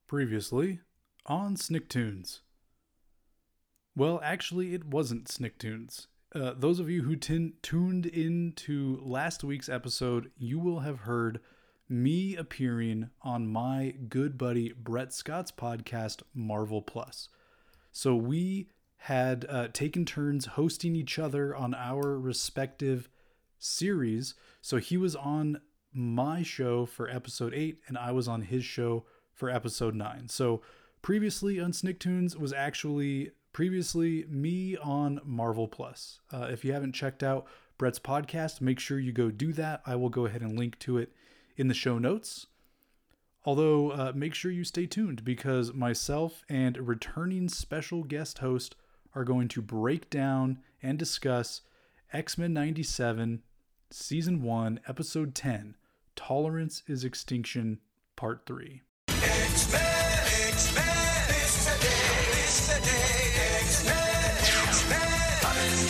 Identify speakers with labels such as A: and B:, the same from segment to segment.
A: Previously on Snicktoons. Well, actually, it wasn't Snicktoons. Those of you who tuned in to last week's episode, you will have heard me appearing on my good buddy Brett Scott's podcast, Marvel Plus. So we had taken turns hosting each other on our respective series. So he was on my show for episode 8, and I was on his show for episode 9. So previously on Snicktoons was actually previously me on Marvel Plus. If you haven't checked out Brett's podcast, make sure you go do that. I will go ahead and link to it in the show notes. Although make sure you stay tuned because myself and returning special guest host are going to break down and discuss X-Men 97 Season 1 Episode 10, Tolerance is Extinction Part 3.
B: X-Men, X-Men, it's the day, X-Men, X-Men, it's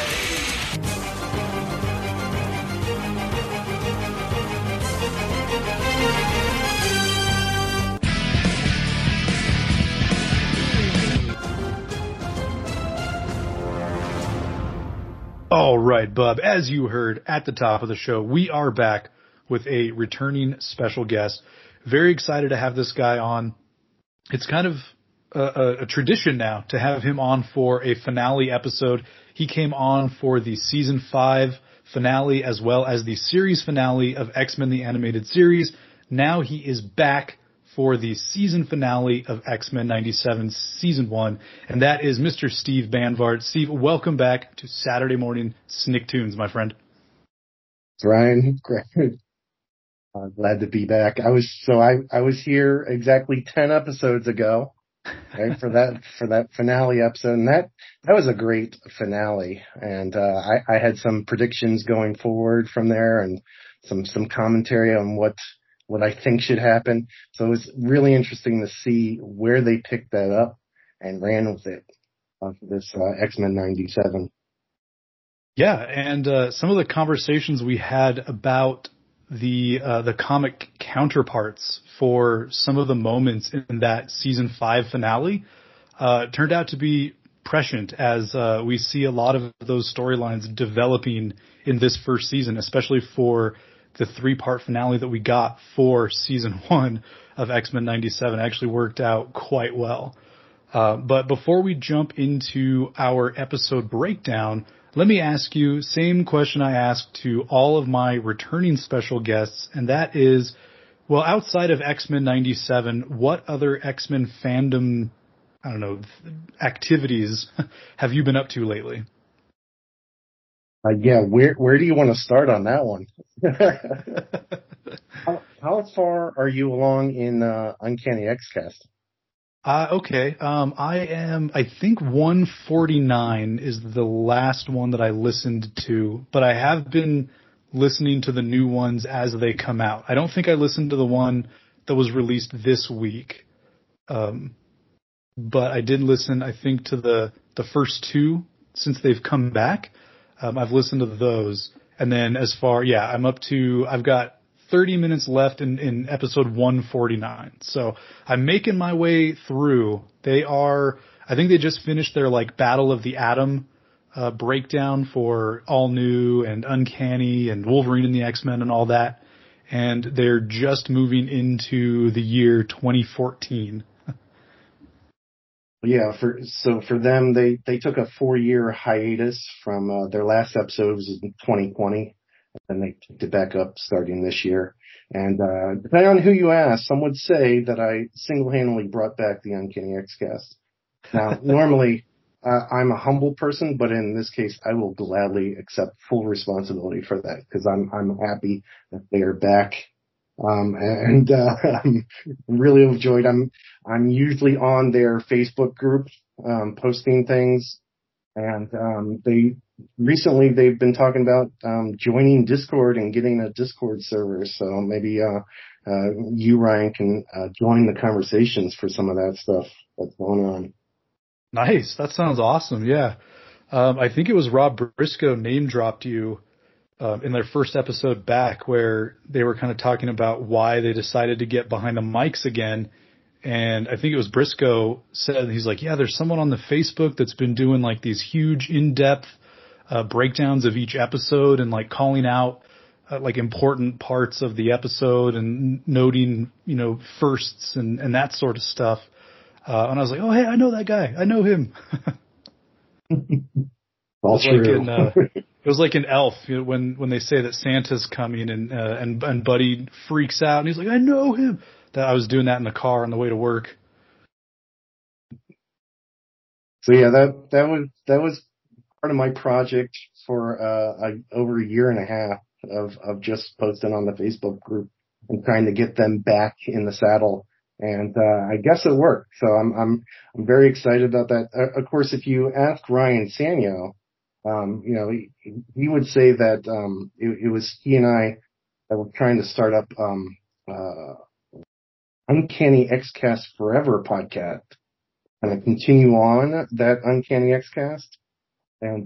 A: All right, Bub, as you heard at the top of the show, we are back with a returning special guest. Very excited to have this guy on. It's kind of a tradition now to have him on for a finale episode. He came on for the season 5 finale as well as the series finale of X-Men the Animated Series. Now he is back for the season finale of X-Men 97 season 1, and that is Mr. Steve Banvart. Steve, welcome back to Saturday Morning Snicktoons, my friend.
C: Ryan, great. Glad to be back. I was here exactly 10 episodes ago, right, for that finale episode, and that was a great finale. And I had some predictions going forward from there, and some commentary on what I think should happen. So it was really interesting to see where they picked that up and ran with it for this X-Men 97.
A: Yeah, and some of the conversations we had about the comic counterparts for some of the moments in that season 5 finale turned out to be prescient as we see a lot of those storylines developing in this first season, especially for the 3-part finale that we got for season 1 of X-Men 97 actually worked out quite well. But before we jump into our episode breakdown, let me ask you same question I asked to all of my returning special guests, and that is, well, outside of X-Men 97, what other X-Men fandom, activities have you been up to lately?
C: Yeah, where do you want to start on that one? How far are you along in Uncanny X-Cast?
A: Okay. I think 149 is the last one that I listened to, but I have been listening to the new ones as they come out. I don't think I listened to the one that was released this week. But I did listen, I think, to the first 2 since they've come back. I've listened to those. And then I've got 30 minutes left in episode 149. So I'm making my way through. I think they just finished their Battle of the Atom breakdown for All New and Uncanny and Wolverine and the X-Men and all that. And they're just moving into the year 2014.
C: Yeah, for them, they took a 4-year hiatus from their last episode was in 2020, and they picked it back up starting this year. And depending on who you ask, some would say that I single-handedly brought back the Uncanny X-Cast. Now, normally I'm a humble person, but in this case, I will gladly accept full responsibility for that because I'm happy that they are back. I'm really overjoyed. I'm usually on their Facebook group, posting things, and they've been talking about joining Discord and getting a Discord server. So maybe you, Ryan, can join the conversations for some of that stuff that's going on.
A: Nice. That sounds awesome. Yeah. I think it was Rob Briscoe name dropped you in their first episode back where they were kind of talking about why they decided to get behind the mics again. And I think it was Briscoe said, he's like, yeah, there's someone on the Facebook that's been doing like these huge in-depth breakdowns of each episode and like calling out like important parts of the episode and noting, firsts and that sort of stuff. And I was like, oh, hey, I know that guy. I know him.
C: All true.
A: It was like in Elf, when they say that Santa's coming and Buddy freaks out and he's like, I know him. That I was doing that in the car on the way to work.
C: So yeah, that was part of my project for over a year and a half of just posting on the Facebook group and trying to get them back in the saddle. And I guess it worked. So I'm very excited about that. Of course, if you ask Ryan Sanyo, he would say that it was he and I that were trying to start up Uncanny X-Cast Forever podcast and continue on that Uncanny Xcast. And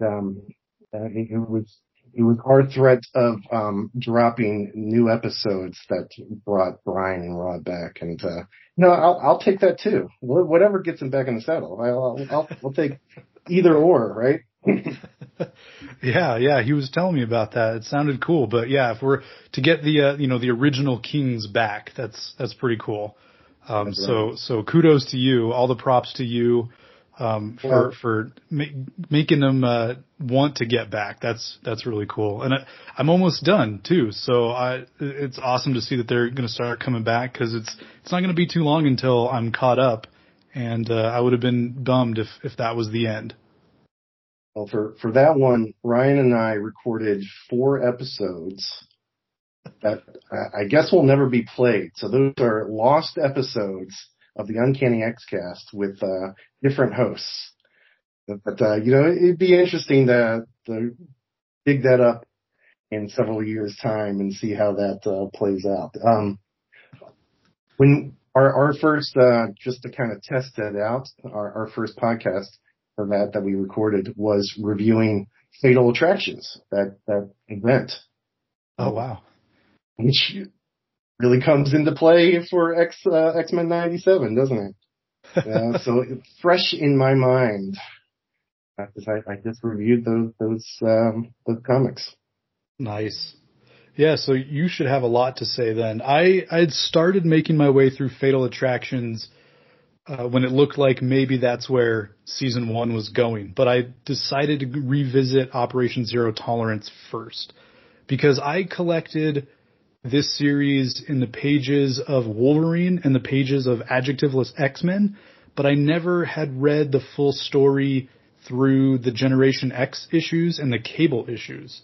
C: it was our threat of dropping new episodes that brought Brian and Rod back. And I'll take that too. Whatever gets him back in the saddle. I'll take either or, right?
A: Yeah, he was telling me about that. It sounded cool, but yeah, if we're to get the original Kings back, that's pretty cool. So kudos to you, all the props to you, for making them want to get back. That's really cool. And I'm almost done too. So it's awesome to see that they're going to start coming back, because it's not going to be too long until I'm caught up, and I would have been bummed if that was the end.
C: Well, for that one, Ryan and I recorded 4 episodes that I guess will never be played. So those are lost episodes of the Uncanny Xcast with different hosts. But it'd be interesting to dig that up in several years' time and see how that plays out. When our first, just to kind of test that out, our first podcast for that we recorded was reviewing Fatal Attractions, that event.
A: Oh, wow.
C: Which really comes into play for X-Men 97, doesn't it? So it's fresh in my mind, because I just reviewed those comics.
A: Nice. Yeah, so you should have a lot to say then. I had started making my way through Fatal Attractions when it looked like maybe that's where season 1 was going. But I decided to revisit Operation Zero Tolerance first, because I collected this series in the pages of Wolverine and the pages of Adjectiveless X-Men, but I never had read the full story through the Generation X issues and the Cable issues.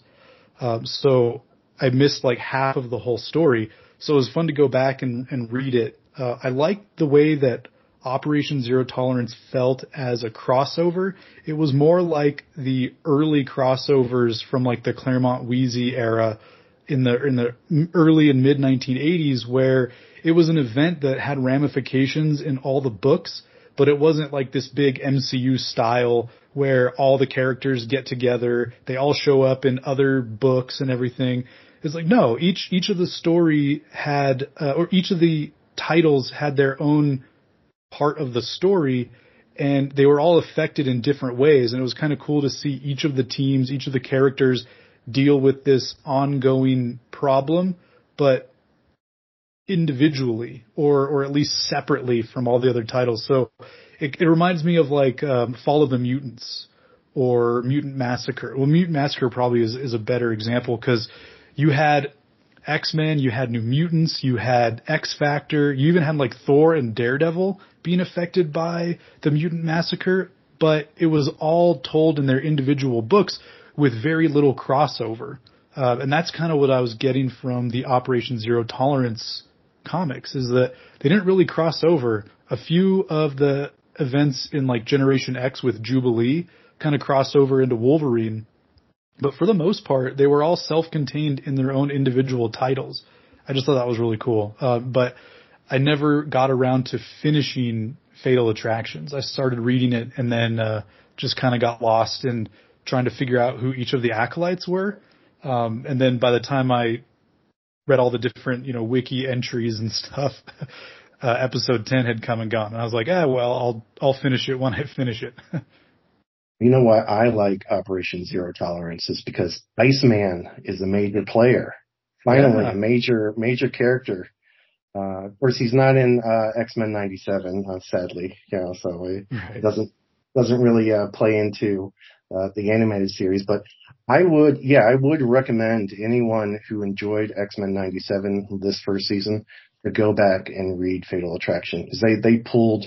A: So I missed like half of the whole story. So it was fun to go back and read it. I liked the way that Operation Zero Tolerance felt as a crossover. It was more like the early crossovers from like the Claremont Wheezy era in the early and mid 1980s, where it was an event that had ramifications in all the books, but it wasn't like this big MCU style where all the characters get together, they all show up in other books and everything. It's like, no, each of the story had, or each of the titles had their own part of the story, and they were all affected in different ways. And it was kind of cool to see each of the teams, each of the characters deal with this ongoing problem, but individually or at least separately from all the other titles. So it reminds me of like Fall of the Mutants or Mutant Massacre. Well, Mutant Massacre probably is a better example, because you had X-Men, you had New Mutants, you had X-Factor, you even had like Thor and Daredevil being affected by the Mutant Massacre, but it was all told in their individual books with very little crossover. And that's kind of what I was getting from the Operation Zero Tolerance comics, is that they didn't really cross over. A few of the events in like Generation X with Jubilee kind of crossed over into Wolverine, but for the most part, they were all self-contained in their own individual titles. I just thought that was really cool. But I never got around to finishing Fatal Attractions. I started reading it and then just kind of got lost in trying to figure out who each of the acolytes were. And then by the time I read all the different, wiki entries and stuff, episode 10 had come and gone. And I was like, well, I'll finish it when I finish it.
C: You know why I like Operation Zero Tolerance is because Iceman is a major player. Finally, a major character. Of course, he's not in X-Men 97, sadly. So it doesn't really play into the animated series. But I would recommend anyone who enjoyed X-Men 97 this first season to go back and read Fatal Attraction, because they pulled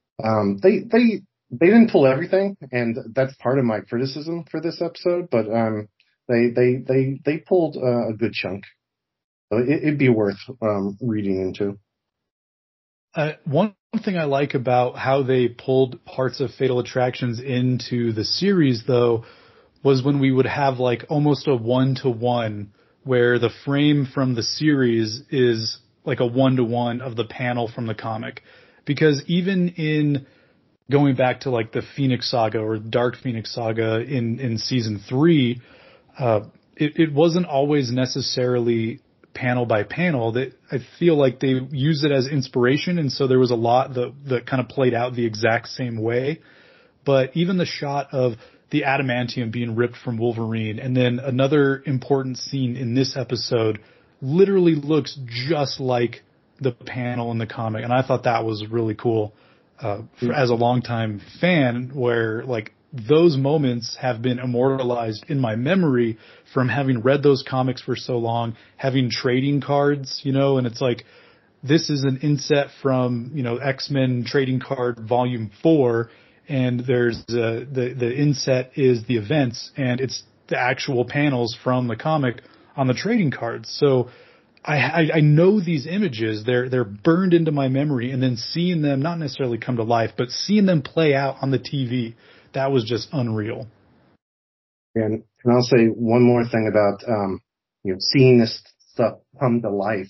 C: they didn't pull everything, and that's part of my criticism for this episode. But they pulled a good chunk. So it'd be worth reading into.
A: One thing I like about how they pulled parts of Fatal Attractions into the series, though, was when we would have like almost a 1-to-1, where the frame from the series is like a 1-to-1 of the panel from the comic. Because even in going back to like the Phoenix Saga or Dark Phoenix Saga in season 3, it wasn't always necessarily panel by panel. That I feel like they used it as inspiration, and so there was a lot that kind of played out the exact same way. But even the shot of the adamantium being ripped from Wolverine, and then another important scene in this episode literally looks just like the panel in the comic, and I thought that was really cool as a longtime fan, where like those moments have been immortalized in my memory from having read those comics for so long, having trading cards, and it's like, this is an inset from, X-Men Trading Card Volume 4, and there's the inset is the events, and it's the actual panels from the comic on the trading cards. So I know these images, they're burned into my memory, and then seeing them not necessarily come to life, but seeing them play out on the TV, that was just unreal.
C: And I'll say one more thing about, seeing this stuff come to life.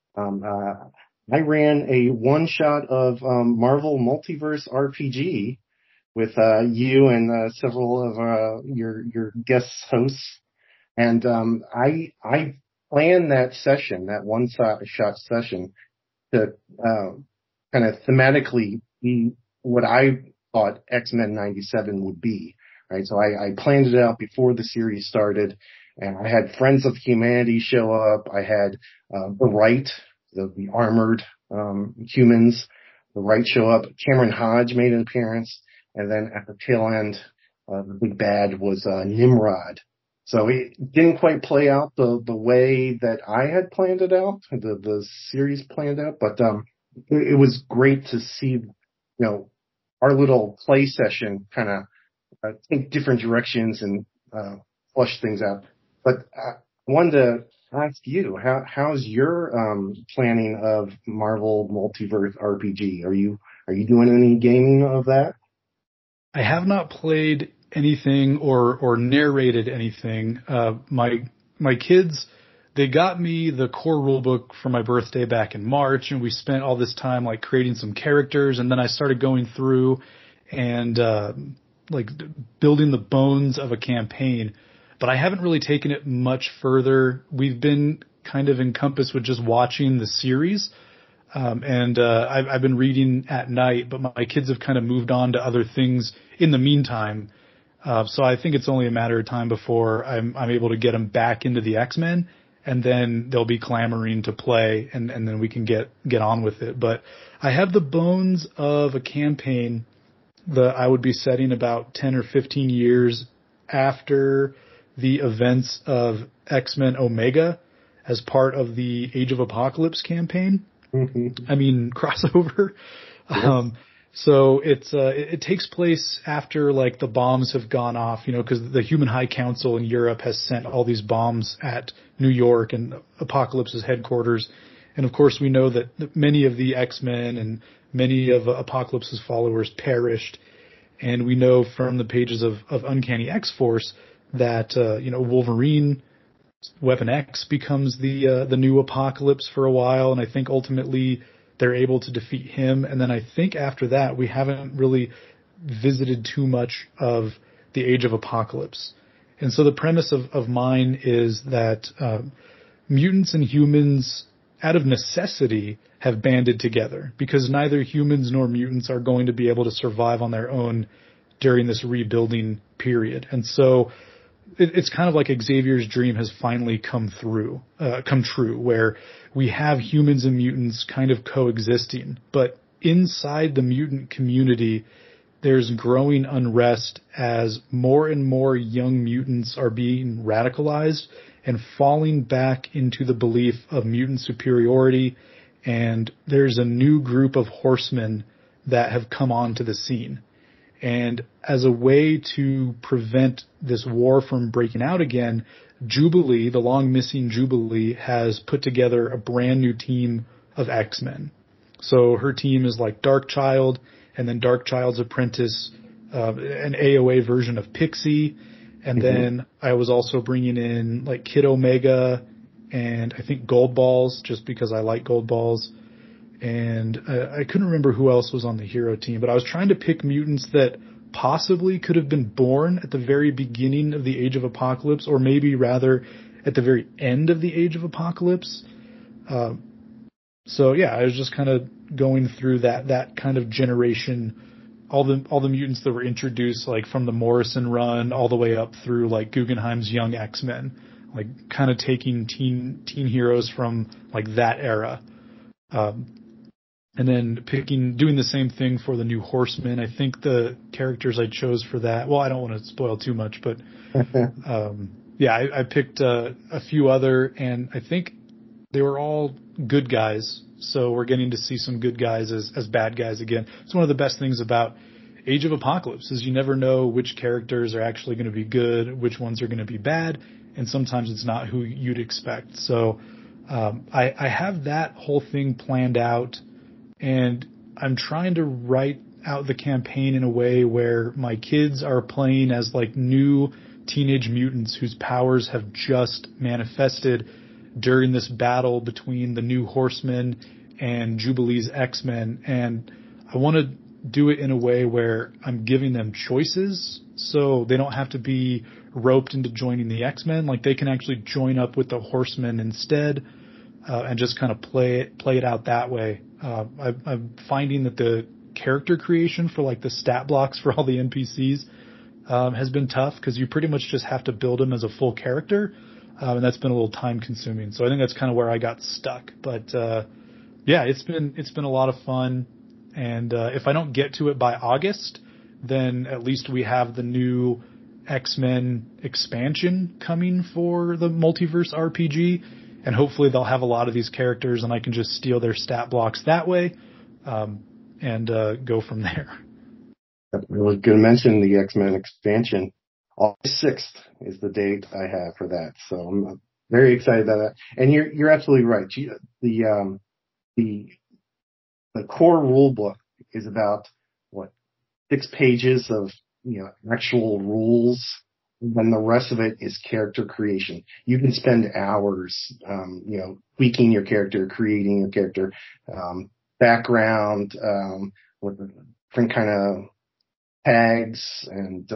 C: I ran a one-shot of Marvel Multiverse RPG with you and several of your guest hosts. And I planned that session, that one-shot session, to kind of thematically be what I thought X-Men 97 would be, right? So I planned it out before the series started, and I had Friends of Humanity show up. I had the Right, the armored humans, the Right show up. Cameron Hodge made an appearance, and then at the tail end, the big bad was Nimrod. So it didn't quite play out the way that I had planned it out, the series planned out, but it was great to see, our little play session kind of take different directions and flush things out. But I wanted to ask you, how's your planning of Marvel Multiverse RPG? Are you doing any gaming of that?
A: I have not played anything or narrated anything. My kids, they got me the core rulebook for my birthday back in March, and we spent all this time like creating some characters, and then I started going through and like building the bones of a campaign. But I haven't really taken it much further. We've been kind of encompassed with just watching the series. And I've been reading at night, but my kids have kind of moved on to other things in the meantime. So I think it's only a matter of time before I'm able to get them back into the X-Men, and then they'll be clamoring to play, and then we can get on with it. But I have the bones of a campaign that I would be setting about 10 or 15 years after the events of X-Men Omega as part of the Age of Apocalypse campaign. I mean, crossover. Yes. So it takes place after like the bombs have gone off, because the Human High Council in Europe has sent all these bombs at New York and Apocalypse's headquarters. And of course we know that many of the X-Men and many of Apocalypse's followers perished. And we know from the pages of Uncanny X-Force that, Wolverine, Weapon X becomes the new Apocalypse for a while. And I think ultimately they're able to defeat him. And then I think after that, we haven't really visited too much of the Age of Apocalypse. And so the premise of mine is that mutants and humans out of necessity, have banded together because neither humans nor mutants are going to be able to survive on their own during this rebuilding period. And so it's kind of like Xavier's dream has finally come true, where we have humans and mutants kind of coexisting. But inside the mutant community, there's growing unrest as more and more young mutants are being radicalized and falling back into the belief of mutant superiority. And there's a new group of horsemen that have come onto the scene. And as a way to prevent this war from breaking out again, Jubilee, the long missing Jubilee, has put together a brand new team of X-Men. So her team is like Darkchild, and then Darkchild's apprentice, an AOA version of Pixie. And then I was also bringing in like Kid Omega and I think Gold Balls, just because I like Gold Balls. And I couldn't remember who else was on the hero team, but I was trying to pick mutants that possibly could have been born at the very beginning of the Age of Apocalypse, or maybe rather at the very end of the Age of Apocalypse. So yeah, I was just kind of going through that kind of generation, all the mutants that were introduced, like from the Morrison run all the way up through like Guggenheim's Young X-Men, like kind of taking teen heroes from like that era. And then doing the same thing for the New Horsemen. I think the characters I chose for that, well, I don't want to spoil too much, but, yeah, I picked, a few other, and I think they were all good guys. So we're getting to see some good guys as bad guys again. It's one of the best things about Age of Apocalypse is you never know which characters are actually going to be good, which ones are going to be bad, and sometimes it's not who you'd expect. So, I have that whole thing planned out. And I'm trying to write out the campaign in a way where my kids are playing as like new teenage mutants whose powers have just manifested during this battle between the New Horsemen and Jubilee's X-Men. And I want to do it in a way where I'm giving them choices so they don't have to be roped into joining the X-Men. Like they can actually join up with the Horsemen instead, and just kind of play it out that way. I'm finding that the character creation for like the stat blocks for all the NPCs has been tough because you pretty much just have to build them as a full character, and that's been a little time consuming. So I think that's kind of where I got stuck. But yeah, it's been a lot of fun, and if I don't get to it by August, then at least we have the new X-Men expansion coming for the Multiverse RPG. And hopefully they'll have a lot of these characters and I can just steal their stat blocks that way, and go from there.
C: I was going to mention the X-Men expansion. August 6th is the date I have for that. So I'm very excited about that. And you're absolutely right. The core rule book is about 6 pages of, actual rules. And then the rest of it is character creation. You can spend hours, tweaking your character, creating your character, background, with different kind of tags, and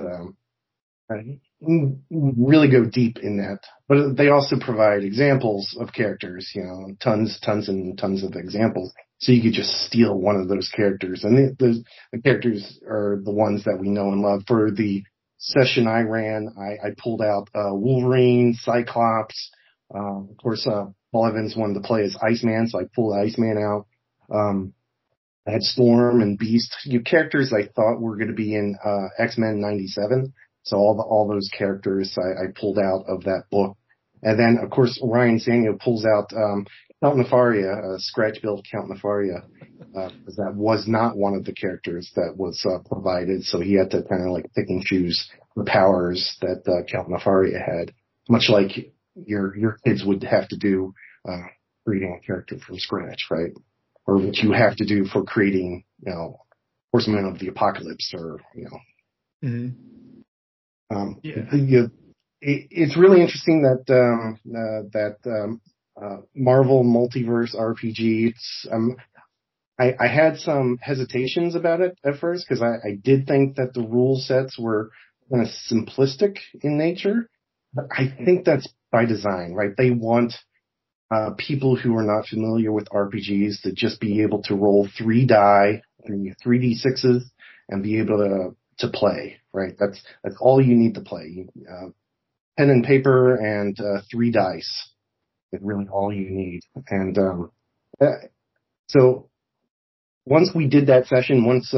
C: really go deep in that. But they also provide examples of characters, tons and tons of examples. So you could just steal one of those characters. And the characters are the ones that we know and love. For the session I ran, I pulled out Wolverine, Cyclops. Of course, Paul Evans wanted to play as Iceman, so I pulled Iceman out. I had Storm and Beast, characters I thought were going to be in X-Men 97. So all those characters I pulled out of that book. And then, of course, Ryan Sanyo pulls out Count Nefaria, scratch-built Count Nefaria, because that was not one of the characters that was provided. So he had to kind of like pick and choose the powers that Count Nefaria had, much like your kids would have to do creating a character from scratch, right? Or what you have to do for creating, Horsemen of the Apocalypse, or
A: Mm-hmm.
C: It's really interesting that Marvel Multiverse RPG. I had some hesitations about it at first because I did think that the rule sets were kind of simplistic in nature. But I think that's by design, right? They want people who are not familiar with RPGs to just be able to roll 3 die, 3d6s, and be able to play, right? That's all you need to play. Pen and paper and 3 dice is really all you need. And so once we did that session, once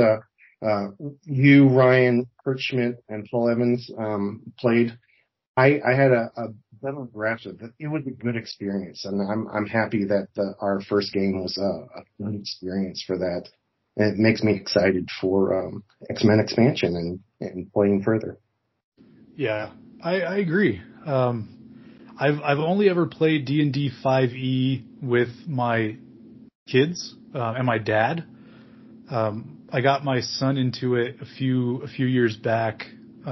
C: you, Ryan, Kurt Schmidt, and Paul Evans played, I had a better grasp of it. It was a good experience, and I'm happy that our first game was a good experience for that. And it makes me excited for X-Men expansion and playing further.
A: Yeah, I agree. I've only ever played D&D 5e with my kids and my dad. I got my son into it a few years back.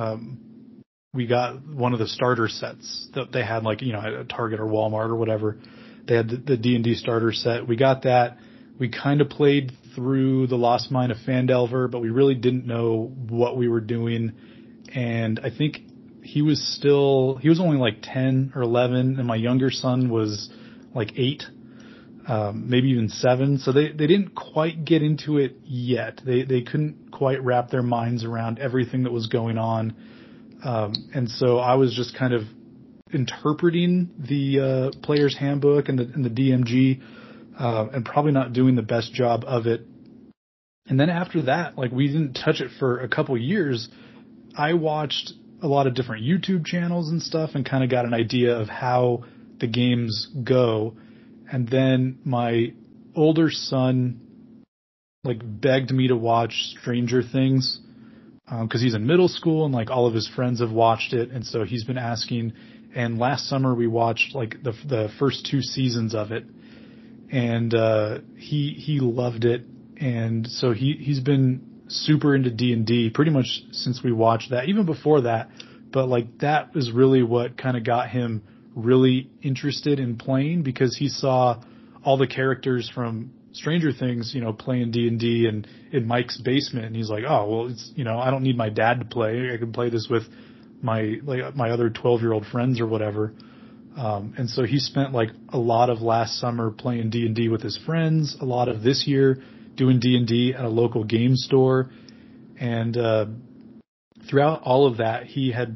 A: We got one of the starter sets that they had, like, at Target or Walmart or whatever. They had the D&D starter set. We got that. We kind of played through The Lost Mine of Phandelver, but we really didn't know what we were doing. And I think he was only like 10 or 11, and my younger son was like 8, maybe even 7. So they didn't quite get into it yet. They couldn't quite wrap their minds around everything that was going on. And so I was just kind of interpreting the player's handbook and the DMG, and probably not doing the best job of it. And then after that, like, we didn't touch it for a couple years. I watched a lot of different YouTube channels and stuff and kind of got an idea of how the games go. And then my older son, like, begged me to watch Stranger Things, because he's in middle school and, like, all of his friends have watched it. And so he's been asking. And last summer we watched, like, the first 2 seasons of it. And he loved it. And so he's been super into D&D pretty much since we watched that, even before that. But, like, that was really what kind of got him really interested in playing, because he saw all the characters from Stranger Things, playing D&D and in Mike's basement. And he's like, oh, well, it's, I don't need my dad to play. I can play this with my other 12-year-old friends or whatever. And so he spent, like, a lot of last summer playing D&D with his friends, a lot of this year doing D&D at a local game store. And throughout all of that, he had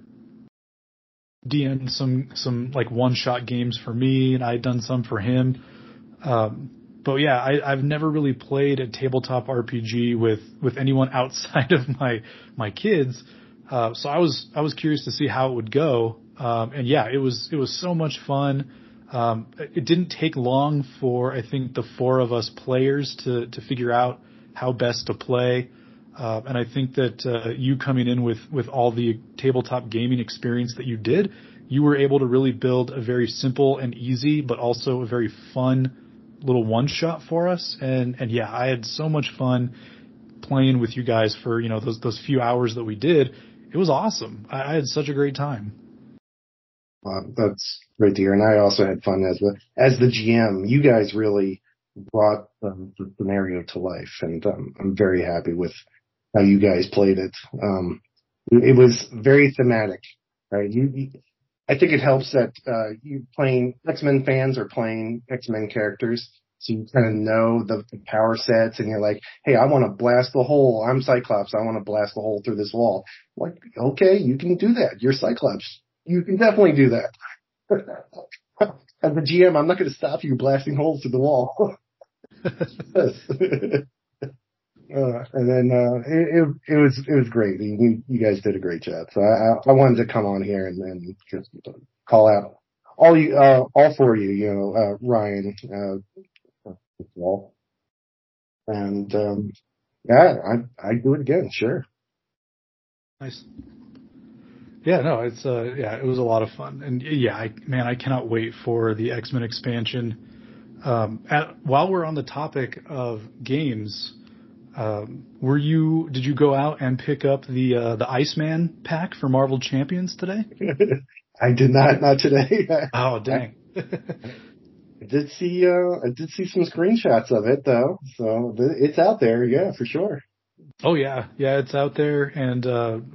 A: DM'd some like one-shot games for me, and I had done some for him. But yeah, I've never really played a tabletop RPG with anyone outside of my kids. So I was curious to see how it would go. And yeah, it was so much fun. It didn't take long for, I think, the 4 of us players to figure out how best to play. And I think that you coming in with all the tabletop gaming experience that you did, you were able to really build a very simple and easy, but also a very fun little one-shot for us. And yeah, I had so much fun playing with you guys for, those few hours that we did. It was awesome. I had such a great time.
C: That's great to hear. And I also had fun as the GM. You guys really brought the scenario to life, and I'm very happy with how you guys played it. It was very thematic, right? I think it helps that you playing X-Men fans are playing X-Men characters, so you kind of know the power sets, and you're like, hey, I want to blast the hole. I'm Cyclops. I want to blast the hole through this wall. I'm like, okay, you can do that. You're Cyclops. You can definitely do that. As the GM, I'm not going to stop you blasting holes through the wall. And then it was great. You guys did a great job. So I wanted to come on here and just call out all 4 of you. Ryan, Wall, and yeah, I'd do it again, sure.
A: Nice. Yeah, no, it was a lot of fun. And yeah, I cannot wait for the X-Men expansion. While we're on the topic of games, did you go out and pick up the Iceman pack for Marvel Champions today?
C: I did not today.
A: Oh, dang.
C: I did see some screenshots of it though. So it's out there. Yeah, for sure.
A: Oh yeah, it's out there. And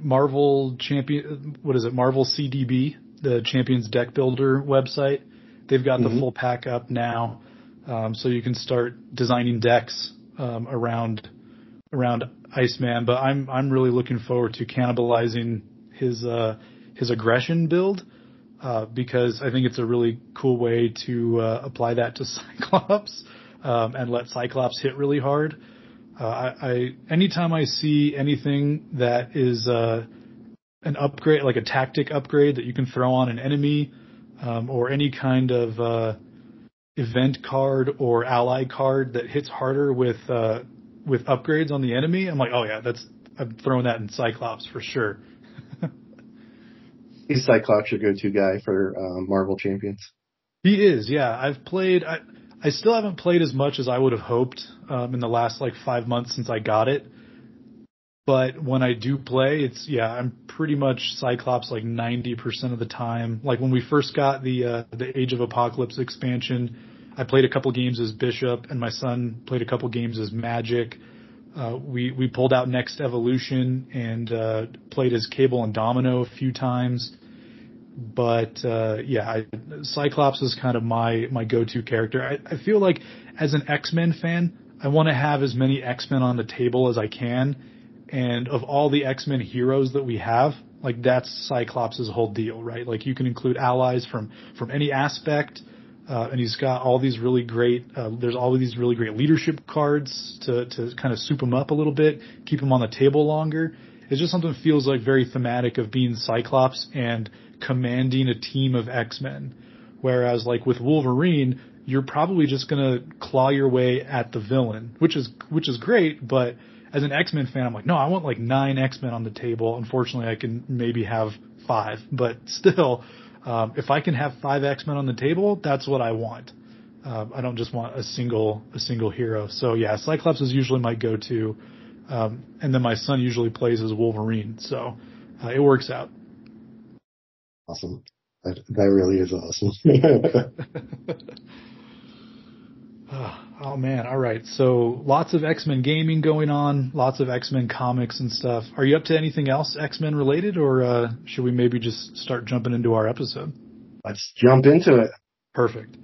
A: Marvel CDB, the Champions Deck Builder website, They've got the
C: Mhm.
A: full pack up now, so you can start designing decks around Iceman. But I'm really looking forward to cannibalizing his aggression build because I think it's a really cool way to apply that to Cyclops and let Cyclops hit really hard. Anytime I see anything that is an upgrade, like a tactic upgrade that you can throw on an enemy, or any kind of event card or ally card that hits harder with upgrades on the enemy, I'm like, oh yeah, I'm throwing that in Cyclops for sure.
C: Is Cyclops your go-to guy for Marvel Champions?
A: He is, yeah. I still haven't played as much as I would have hoped in the last like 5 months since I got it. But when I do play, I'm pretty much Cyclops like 90% of the time. Like when we first got the Age of Apocalypse expansion, I played a couple games as Bishop, and my son played a couple games as Magic. We pulled out Next Evolution and played as Cable and Domino a few times. But Cyclops is kind of my go-to character. I feel like as an X-Men fan, I want to have as many X-Men on the table as I can. And of all the X-Men heroes that we have, like that's Cyclops' whole deal, right? Like you can include allies from any aspect, and he's got all these really great. There's all of these really great leadership cards to kind of soup him up a little bit, keep him on the table longer. It's just something that feels like very thematic of being Cyclops and commanding a team of X-Men. Whereas like with Wolverine, you're probably just gonna claw your way at the villain, which is great, but as an X-Men fan, I'm like, no, I want like 9 X-Men on the table. Unfortunately, I can maybe have 5, but still, if I can have 5 X-Men on the table, that's what I want. I don't just want a single hero. So yeah, Cyclops is usually my go-to, and then my son usually plays as Wolverine, so it works out.
C: Awesome. That really is awesome.
A: Oh man, all right. So lots of X-Men gaming going on, lots of X-Men comics and stuff. Are you up to anything else X-Men related, or should we maybe just start jumping into our episode?
C: Let's jump into it.
A: Perfect.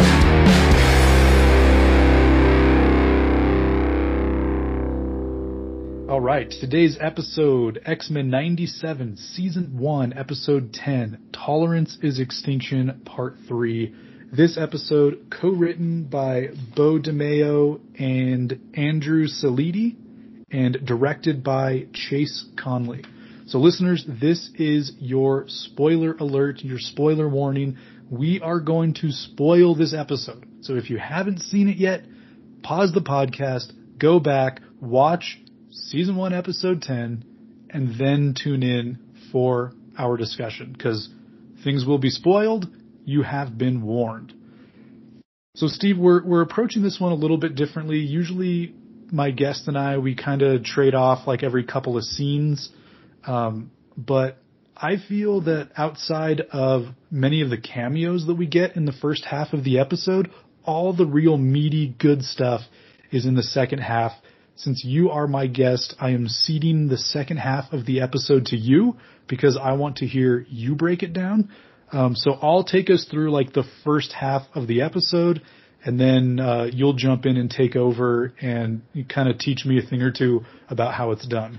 A: All right, today's episode, X-Men 97, Season 1, Episode 10, Tolerance is Extinction, Part 3. This episode, co-written by Bo DeMeo and Andrew Salidi, and directed by Chase Conley. So listeners, this is your spoiler alert, your spoiler warning. We are going to spoil this episode. So if you haven't seen it yet, pause the podcast, go back, watch Season 1, Episode 10, and then tune in for our discussion, because things will be spoiled. You have been warned. So Steve, we're approaching this one a little bit differently. Usually my guest and I, we kind of trade off like every couple of scenes. But I feel that outside of many of the cameos that we get in the first half of the episode, all the real meaty good stuff is in the second half. Since you are my guest, I am ceding the second half of the episode to you because I want to hear you break it down. So I'll take us through like the first half of the episode, and then you'll jump in and take over and kind of teach me a thing or two about how it's done.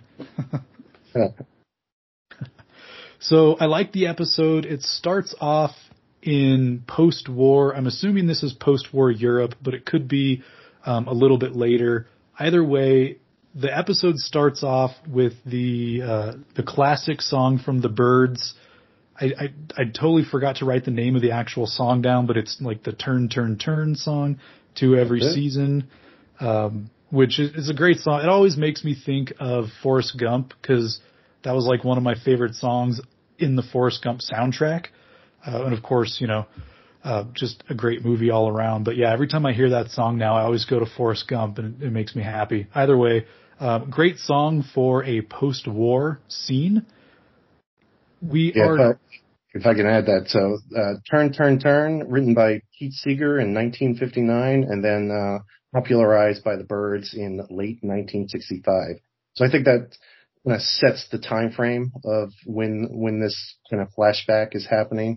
A: So I like the episode. It starts off in post-war. I'm assuming this is post-war Europe, but it could be a little bit later. Either way, the episode starts off with the classic song from the Byrds. I totally forgot to write the name of the actual song down, but it's like the Turn, Turn, Turn song, To Every Season, which is a great song. It always makes me think of Forrest Gump because that was like one of my favorite songs in the Forrest Gump soundtrack. And of course, just a great movie all around. But yeah, every time I hear that song now, I always go to Forrest Gump and it makes me happy. Either way, great song for a post-war scene.
C: If I can add that. So, Turn, Turn, Turn, written by Pete Seeger in 1959 and then popularized by the Byrds in late 1965. So I think that kind of sets the time frame of when this kind of flashback is happening.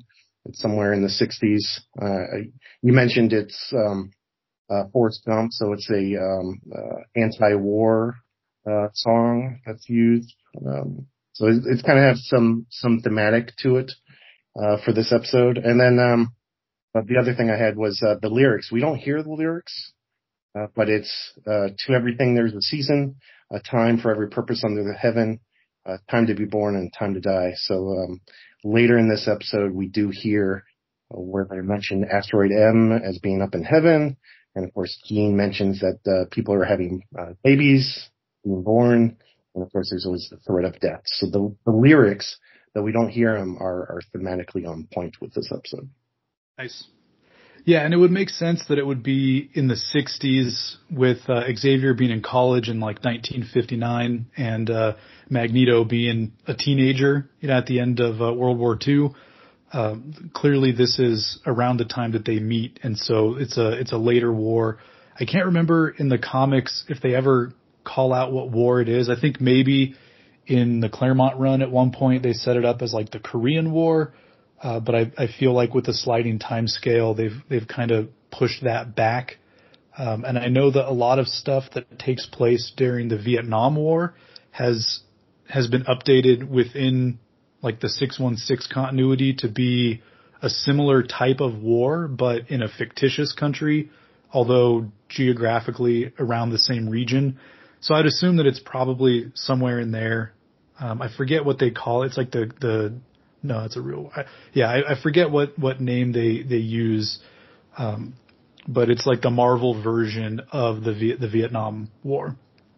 C: It's somewhere in the 60s. You mentioned it's Forrest Gump, so it's a anti-war song that's used. So it's kind of has some thematic to it for this episode. And then but the other thing I had was the lyrics. We don't hear the lyrics, but it's to everything there's a season, a time for every purpose under the heaven, time to be born and time to die. So later in this episode, we do hear where they mention Asteroid M as being up in heaven. And of course, Gene mentions that people are having babies being born. And of course, there's always the threat of death. So the lyrics, though we don't hear them, are thematically on point with this episode.
A: Nice. Yeah, and it would make sense that it would be in the 60s with Xavier being in college in like 1959 and Magneto being a teenager, at the end of World War II. Clearly, this is around the time that they meet, and so it's a later war. I can't remember in the comics if they ever call out what war it is. I think maybe in the Claremont run at one point they set it up as like the Korean War. But I feel like with the sliding time scale, they've kind of pushed that back. And I know that a lot of stuff that takes place during the Vietnam War has been updated within like the 616 continuity to be a similar type of war, but in a fictitious country, although geographically around the same region. So I'd assume that it's probably somewhere in there. I forget what they call it. It's like no, it's a real. I forget what name they use, but it's like the Marvel version of the Vietnam War.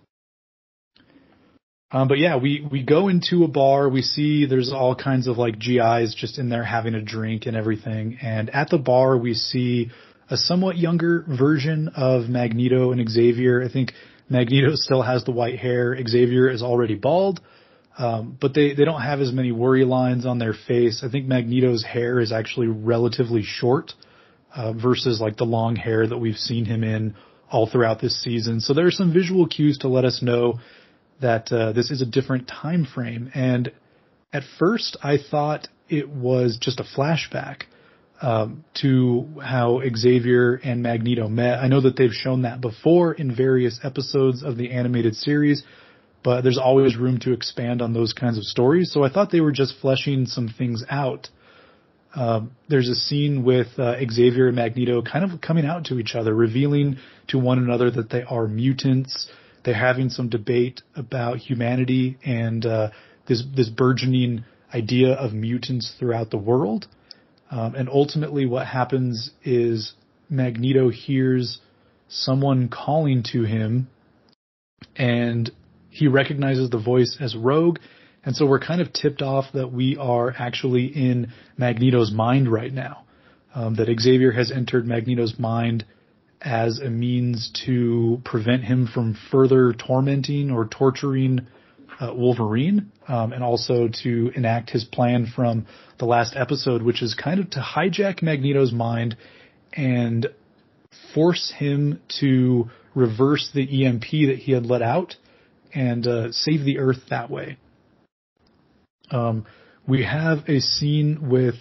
A: But yeah, we go into a bar. We see there's all kinds of like GIs just in there having a drink and everything. And at the bar, we see a somewhat younger version of Magneto and Xavier. I think Magneto still has the white hair. Xavier is already bald. But they don't have as many worry lines on their face. I think Magneto's hair is actually relatively short, versus like the long hair that we've seen him in all throughout this season. So there are some visual cues to let us know that, this is a different time frame. And at first I thought it was just a flashback, to how Xavier and Magneto met. I know that they've shown that before in various episodes of the animated series, but there's always room to expand on those kinds of stories. So I thought they were just fleshing some things out. There's a scene with Xavier and Magneto kind of coming out to each other, revealing to one another that they are mutants. They're having some debate about humanity and this burgeoning idea of mutants throughout the world. And ultimately what happens is Magneto hears someone calling to him, and he recognizes the voice as Rogue, and so we're kind of tipped off that we are actually in Magneto's mind right now, that Xavier has entered Magneto's mind as a means to prevent him from further tormenting or torturing Wolverine, and also to enact his plan from the last episode, which is kind of to hijack Magneto's mind and force him to reverse the EMP that he had let out and save the Earth that way. We have a scene with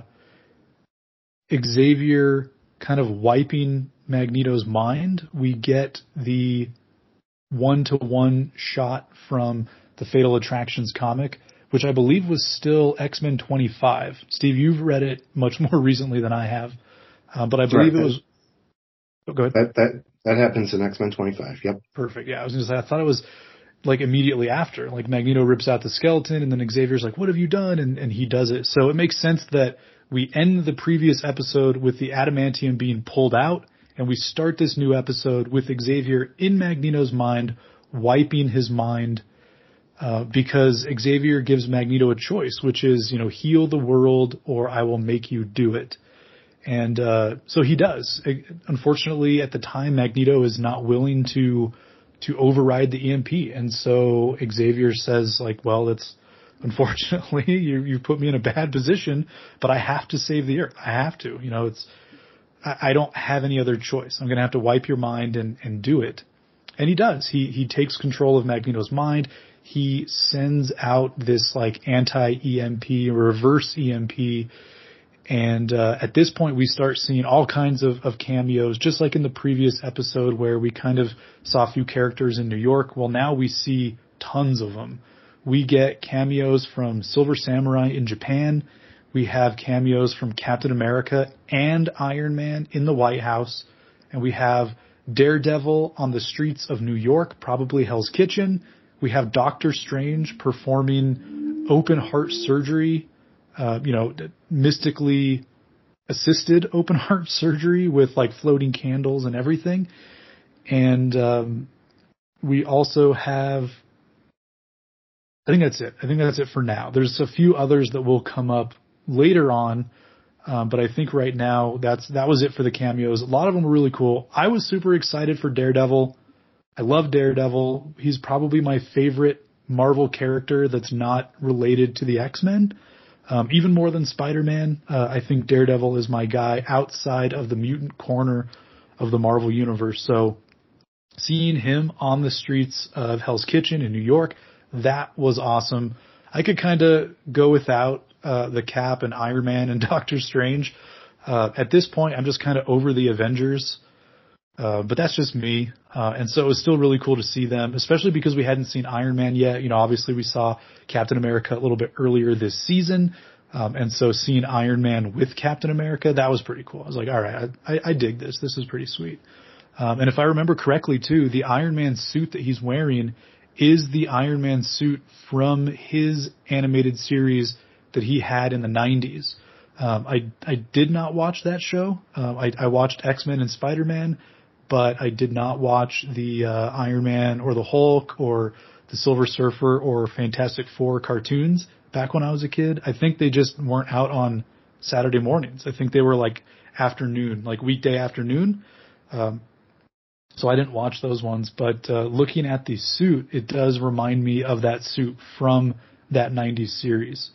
A: Xavier kind of wiping Magneto's mind. We get the 1-to-1 shot from the Fatal Attractions comic, which I believe was still X-Men 25. Steve, you've read it much more recently than I have, but I believe it was... Oh, go ahead.
C: That happens in X-Men 25, yep.
A: Perfect, yeah. I was going to say, I thought it was like immediately after. Like Magneto rips out the skeleton, and then Xavier's like, "What have you done?" And he does it. So it makes sense that we end the previous episode with the adamantium being pulled out, and we start this new episode with Xavier in Magneto's mind, wiping his mind, because Xavier gives Magneto a choice, which is, heal the world or I will make you do it. And so he does. Unfortunately, at the time, Magneto is not willing to override the EMP. And so Xavier says, like, well, it's unfortunately, you put me in a bad position, but I have to save the Earth. I have to. I don't have any other choice. I'm going to have to wipe your mind and do it. And he does. He takes control of Magneto's mind. He sends out this like anti-EMP, reverse EMP, And at this point, we start seeing all kinds of cameos, just like in the previous episode where we kind of saw a few characters in New York. Well, now we see tons of them. We get cameos from Silver Samurai in Japan. We have cameos from Captain America and Iron Man in the White House. And we have Daredevil on the streets of New York, probably Hell's Kitchen. We have Doctor Strange performing open heart surgery, mystically assisted open heart surgery with like floating candles and everything. And we also have, I think that's it. I think that's it for now. There's a few others that will come up later on. But I think right now that was it for the cameos. A lot of them were really cool. I was super excited for Daredevil. I love Daredevil. He's probably my favorite Marvel character that's not related to the X-Men. Even more than Spider-Man. I think Daredevil is my guy outside of the mutant corner of the Marvel universe. So seeing him on the streets of Hell's Kitchen in New York, that was awesome. I could kind of go without the Cap and Iron Man and Doctor Strange. At this point, I'm just kind of over the Avengers. But that's just me. And so it was still really cool to see them, especially because we hadn't seen Iron Man yet. Obviously we saw Captain America a little bit earlier this season. And so seeing Iron Man with Captain America, that was pretty cool. I was like, all right, I dig this. This is pretty sweet. And if I remember correctly too, the Iron Man suit that he's wearing is the Iron Man suit from his animated series that he had in the 90s. I did not watch that show. I watched X-Men and Spider-Man, but I did not watch the Iron Man or the Hulk or the Silver Surfer or Fantastic Four cartoons back when I was a kid. I think they just weren't out on Saturday mornings. I think they were like afternoon, like weekday afternoon. So I didn't watch those ones, but looking at the suit, it does remind me of that suit from that 90s series.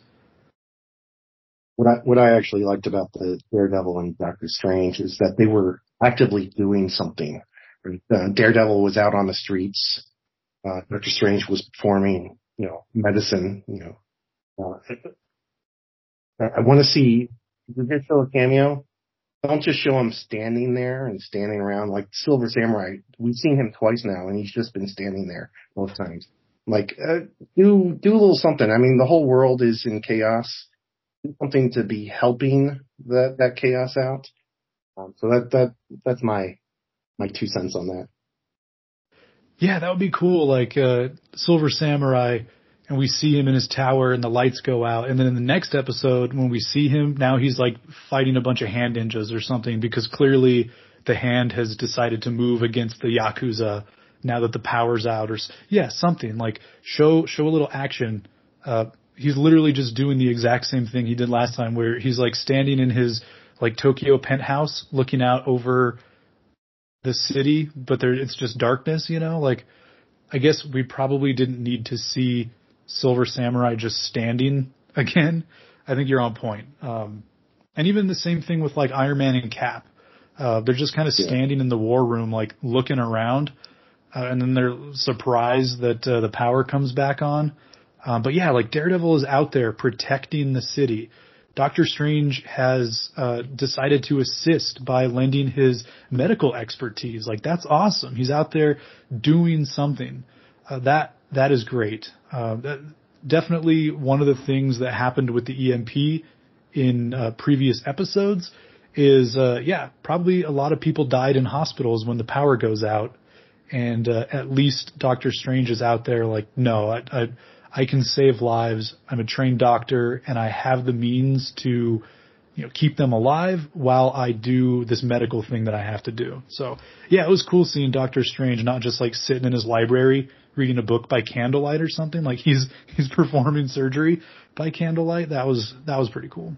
C: What I actually liked about the Daredevil and Doctor Strange is that they were actively doing something. Daredevil was out on the streets. Doctor Strange was performing, medicine. I want to see. Did they show a cameo? Don't just show him standing there and standing around like Silver Samurai. We've seen him twice now, and he's just been standing there both times. Like, do a little something. I mean, the whole world is in chaos. Do something to be helping that chaos out. So that's my 2 cents on that.
A: Yeah, that would be cool. Like Silver Samurai, and we see him in his tower and the lights go out. And then in the next episode, when we see him, now he's like fighting a bunch of hand ninjas or something, because clearly the hand has decided to move against the Yakuza now that the power's out, or something like show a little action. He's literally just doing the exact same thing he did last time, where he's like standing in his like Tokyo penthouse looking out over the city, but it's just darkness, like I guess we probably didn't need to see Silver Samurai just standing again. I think you're on point. And even the same thing with like Iron Man and Cap. They're just kind of standing in the war room, like looking around, and then they're surprised that the power comes back on. But yeah, like Daredevil is out there protecting the city. Doctor Strange has decided to assist by lending his medical expertise. Like, that's awesome. He's out there doing something. That is great. Definitely one of the things that happened with the EMP in previous episodes is, probably a lot of people died in hospitals when the power goes out. And at least Doctor Strange is out there like, no, I can save lives. I'm a trained doctor, and I have the means to, keep them alive while I do this medical thing that I have to do. So, yeah, it was cool seeing Doctor Strange not just like sitting in his library reading a book by candlelight or something. Like he's performing surgery by candlelight. That was pretty cool.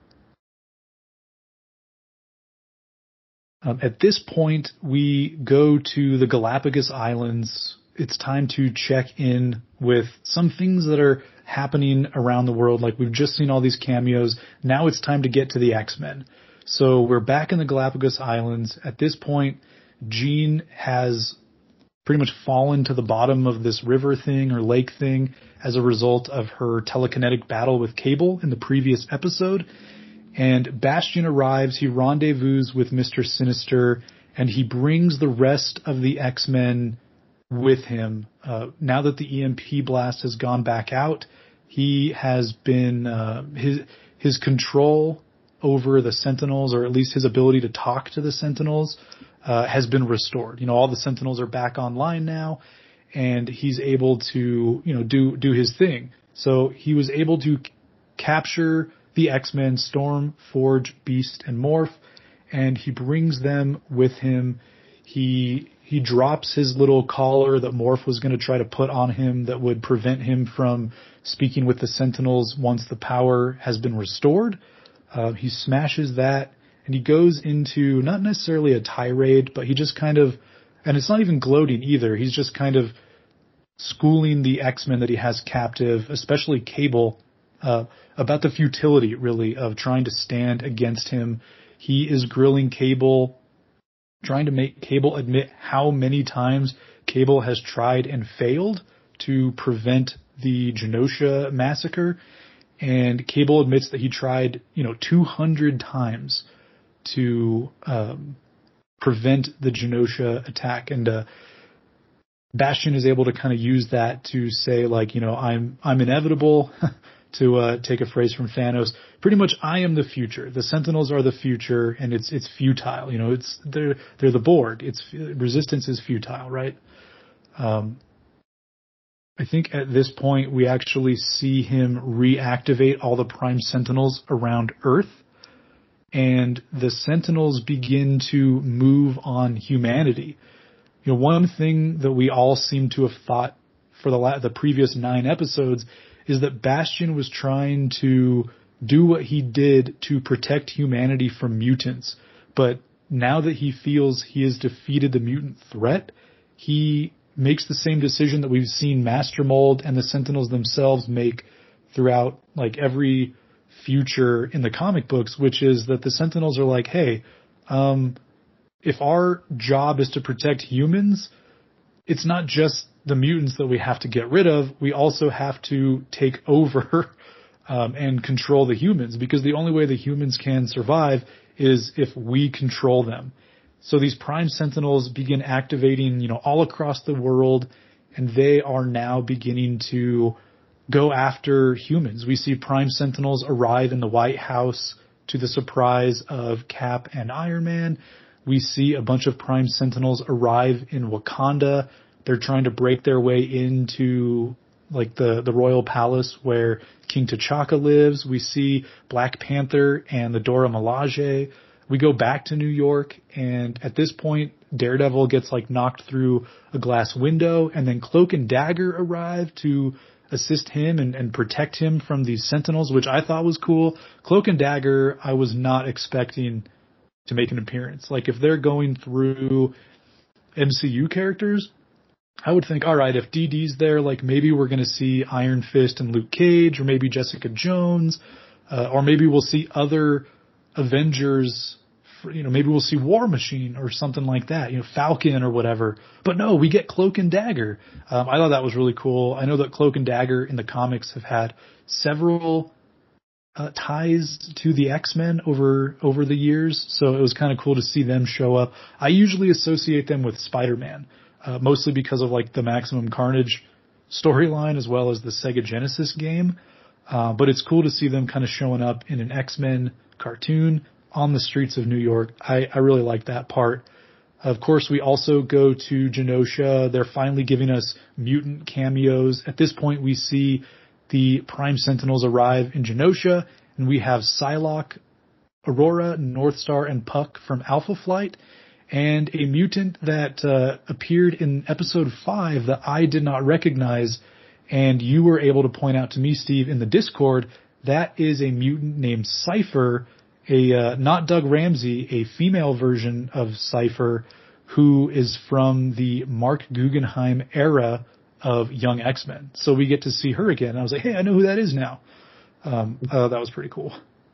A: At this point, we go to the Galapagos Islands. It's time to check in with some things that are happening around the world. Like, we've just seen all these cameos. Now it's time to get to the X-Men. So we're back in the Galapagos Islands. At this point, Jean has pretty much fallen to the bottom of this river thing or lake thing as a result of her telekinetic battle with Cable in the previous episode.
D: And Bastion arrives, he rendezvous with Mr. Sinister, and he brings the rest of the X-Men with him. Now that the EMP blast has gone back out, he has been, his control over the Sentinels, or at least his ability to talk to the Sentinels, has been restored. All the Sentinels are back online now, and he's able to, do his thing. So he was able to capture the X-Men, Storm, Forge, Beast, and Morph, and he brings them with him. He drops his little collar that Morph was going to try to put on him that would prevent him from speaking with the Sentinels once the power has been restored. He smashes that, and he goes into not necessarily a tirade, but he just kind of, and it's not even gloating either, he's just kind of schooling the X-Men that he has captive, especially Cable, about the futility, really, of trying to stand against him. He is grilling Cable, trying to make Cable admit how many times Cable has tried and failed to prevent the Genosha massacre. And Cable admits that he tried, 200 times to prevent the Genosha attack. And Bastion is able to kind of use that to say, like, I'm inevitable, to take a phrase from Thanos. Pretty much, I am the future. The Sentinels are the future, and it's futile. They're the Borg. Resistance is futile, right? I think at this point we actually see him reactivate all the Prime Sentinels around Earth, and the Sentinels begin to move on humanity. One thing that we all seem to have thought for the previous 9 episodes is that Bastion was trying to do what he did to protect humanity from mutants. But now that he feels he has defeated the mutant threat, he makes the same decision that we've seen Master Mold and the Sentinels themselves make throughout every future in the comic books, which is that the Sentinels are like, hey, if our job is to protect humans, it's not just the mutants that we have to get rid of. We also have to take over and control the humans, because the only way the humans can survive is if we control them. So these Prime Sentinels begin activating, all across the world, and they are now beginning to go after humans. We see Prime Sentinels arrive in the White House to the surprise of Cap and Iron Man. We see a bunch of Prime Sentinels arrive in Wakanda. They're trying to break their way into the royal palace where King T'Chaka lives. We see Black Panther and the Dora Milaje. We go back to New York, and at this point, Daredevil gets knocked through a glass window, and then Cloak and Dagger arrive to assist him and protect him from these Sentinels, which I thought was cool. Cloak and Dagger, I was not expecting to make an appearance. If they're going through MCU characters, I would think, all right, if DD's there, maybe we're going to see Iron Fist and Luke Cage, or maybe Jessica Jones, or maybe we'll see other Avengers, maybe we'll see War Machine or something like that, Falcon or whatever. But no, we get Cloak and Dagger. I thought that was really cool. I know that Cloak and Dagger in the comics have had several ties to the X-Men over the years, so it was kind of cool to see them show up. I usually associate them with Spider-Man, mostly because of the Maximum Carnage storyline as well as the Sega Genesis game. But it's cool to see them kind of showing up in an X-Men cartoon on the streets of New York. I really like that part. Of course, we also go to Genosha. They're finally giving us mutant cameos. At this point, we see the Prime Sentinels arrive in Genosha, and we have Psylocke, Aurora, Northstar, and Puck from Alpha Flight, and a mutant that appeared in episode 5 that I did not recognize, and you were able to point out to me, Steve, in the Discord. That is a mutant named Cypher, not Doug Ramsey, a female version of Cypher, who is from the Mark Guggenheim era of Young X-Men. So we get to see her again. I was like, hey, I know who that is now. That was pretty cool.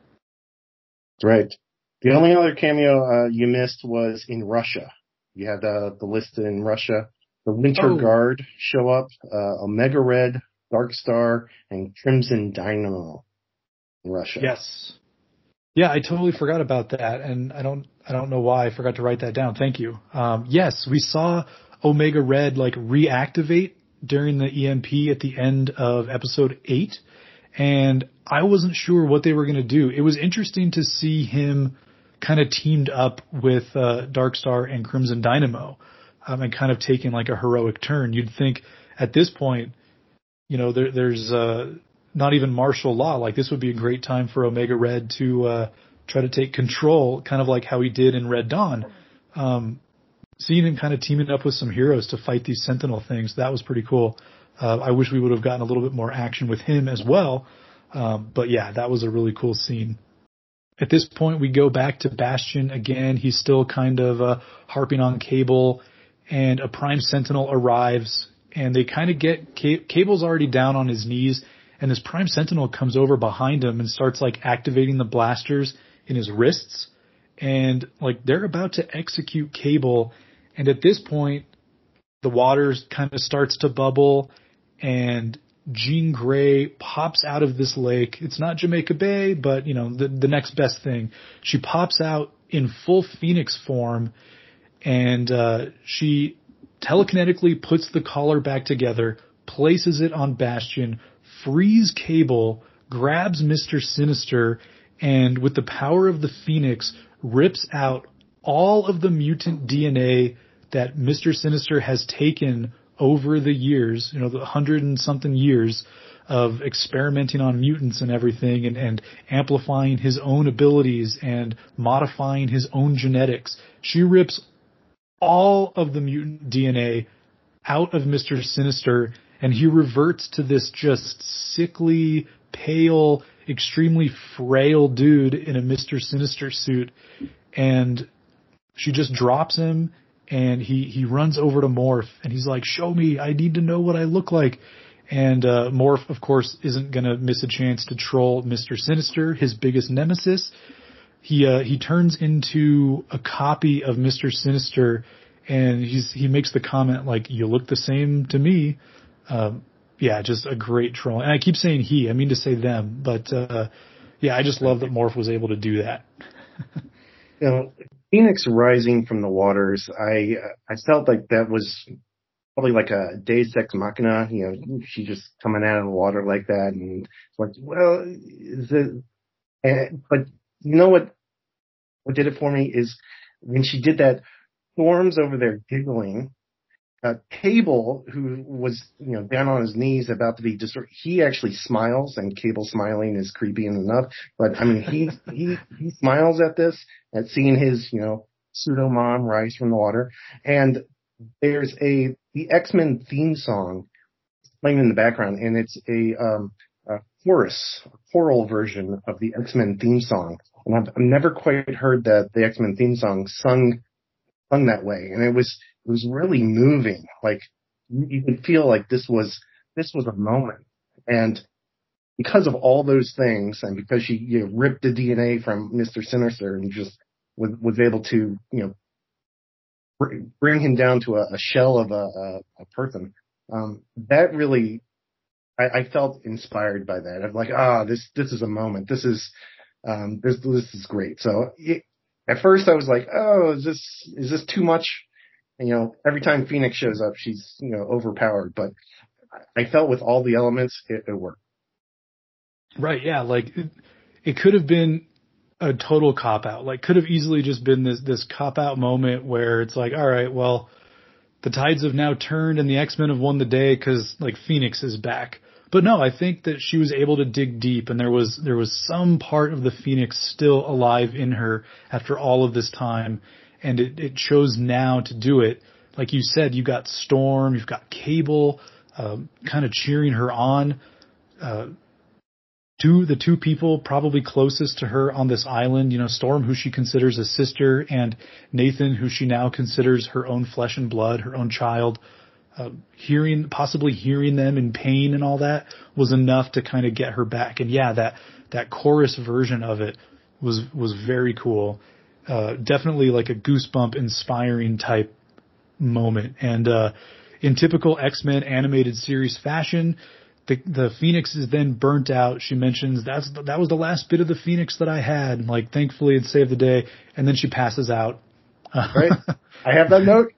C: Right. The only other cameo you missed was in Russia. You had the list in Russia. The Winter Guard show up, Omega Red, Dark Star, and Crimson Dynamo in Russia.
D: Yes. Yeah, I totally forgot about that, and I don't know why I forgot to write that down. Thank you. Yes, we saw Omega Red like reactivate during the EMP at the end of episode 8, and I wasn't sure what they were going to do. It was interesting to see him kind of teamed up with Darkstar and Crimson Dynamo, and kind of taking like a heroic turn. You'd think at this point, there's not even martial law. Like, this would be a great time for Omega Red to try to take control, kind of like how he did in Red Dawn. Seeing him kind of teaming up with some heroes to fight these Sentinel things, that was pretty cool. I wish we would have gotten a little bit more action with him as well. But yeah, that was a really cool scene. At this point, we go back to Bastion again. He's still kind of harping on Cable, and a Prime Sentinel arrives, and they kind of get Cable's already down on his knees, and this Prime Sentinel comes over behind him and starts like activating the blasters in his wrists, and like they're about to execute Cable. And at this point, the water kind of starts to bubble, and Jean Grey pops out of this lake. It's not Jamaica Bay, but the next best thing. She pops out in full Phoenix form, and she telekinetically puts the collar back together, places it on Bastion, frees Cable, grabs Mr. Sinister, and with the power of the Phoenix, rips out all of the mutant DNA that Mr. Sinister has taken over the years, the 100 and something years of experimenting on mutants and everything, and amplifying his own abilities and modifying his own genetics. She rips all of the mutant DNA out of Mr. Sinister, and he reverts to this just sickly, pale, extremely frail dude in a Mr. Sinister suit. And she just drops him, and he runs over to Morph, and he's like, "Show me, I need to know what I look like." And Morph, of course, isn't going to miss a chance to troll Mr. Sinister, his biggest nemesis. He turns into a copy of Mr. Sinister, and he makes the comment like, "You look the same to me." Yeah, just a great troll. And I keep saying he, I mean to say them, but yeah, I just love that Morph was able to do that.
C: Phoenix rising from the waters, I felt like that was probably like a Deus Ex Machina. She just coming out of the water like that, and it's like, well, but you know what did it for me is when she did that, Storm's over there giggling. Cable, who was, down on his knees about to be destroyed, he actually smiles, and Cable smiling is creepy enough. But I mean, he smiles at this, at seeing his, pseudo mom rise from the water. And there's the X-Men theme song playing in the background, and it's a choral version of the X-Men theme song. And I've never quite heard the X-Men theme song sung that way, and it was really moving. Like, you could feel like this was a moment. And because of all those things, and because she ripped the DNA from Mr. Sinister and just was able to bring him down to a shell of a person, that really, I felt inspired by that. I'm like, this is a moment. This is great. So at first I was like, is this too much? Every time Phoenix shows up, she's, overpowered. But I felt with all the elements, it worked.
D: Right, yeah. Like, it could have been a total cop-out. Like, could have easily just been this cop-out moment where it's like, all right, well, the tides have now turned and the X-Men have won the day because, like, Phoenix is back. But no, I think that she was able to dig deep, and there was some part of the Phoenix still alive in her after all of this time. And it chose now to do it. Like you said, you got Storm, you've got Cable, kind of cheering her on. The two people probably closest to her on this island, Storm, who she considers a sister, and Nathan, who she now considers her own flesh and blood, her own child. Possibly hearing them in pain and all that was enough to kind of get her back. And yeah, that chorus version of it was very cool. Definitely like a goosebump inspiring type moment. And in typical X-Men animated series fashion, the Phoenix is then burnt out. She mentions that was the last bit of the Phoenix that I had. And like, thankfully it saved the day. And then she passes out.
C: Right. I have that note.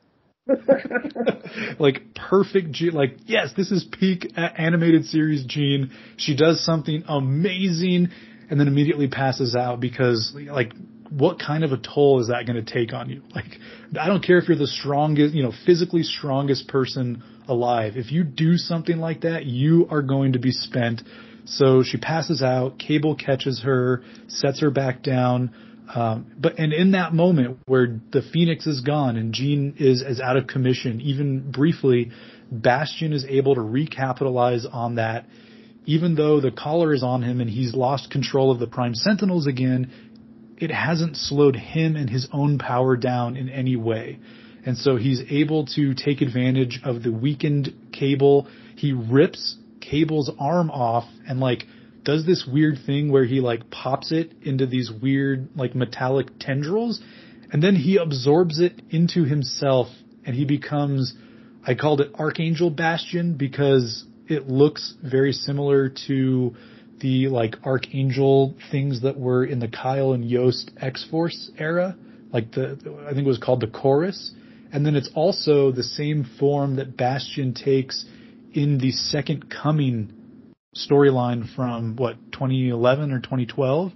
D: Like perfect Jean, like, yes, this is peak animated series Jean. She does something amazing and then immediately passes out because, like, what kind of a toll is that going to take on you? Like, I don't care if you're the strongest, physically strongest person alive. If you do something like that, you are going to be spent. So she passes out, Cable catches her, sets her back down. But in that moment where the Phoenix is gone and Jean is out of commission, even briefly, Bastion is able to recapitalize on that. Even though the collar is on him and he's lost control of the Prime Sentinels again, it hasn't slowed him and his own power down in any way. And so he's able to take advantage of the weakened Cable. He rips Cable's arm off and, like, does this weird thing where he, like, pops it into these weird, like, metallic tendrils, and then he absorbs it into himself, and he becomes, I called it Archangel Bastion because it looks very similar to the, like, Archangel things that were in the Kyle and Yost X-Force era, like I think it was called the Chorus. And then it's also the same form that Bastion takes in the Second Coming storyline from 2011 or 2012?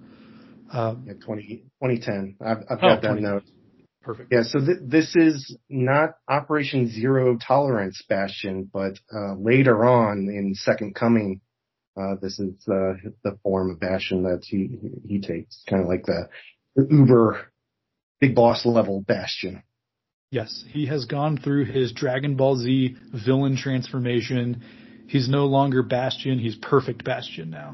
C: 2010. I've got that note.
D: Perfect.
C: Yeah, so this is not Operation Zero Tolerance Bastion, but later on in Second Coming, this is the form of Bastion that he takes, kind of like the uber big boss level Bastion.
D: Yes, he has gone through his Dragon Ball Z villain transformation. He's no longer Bastion. He's perfect Bastion now.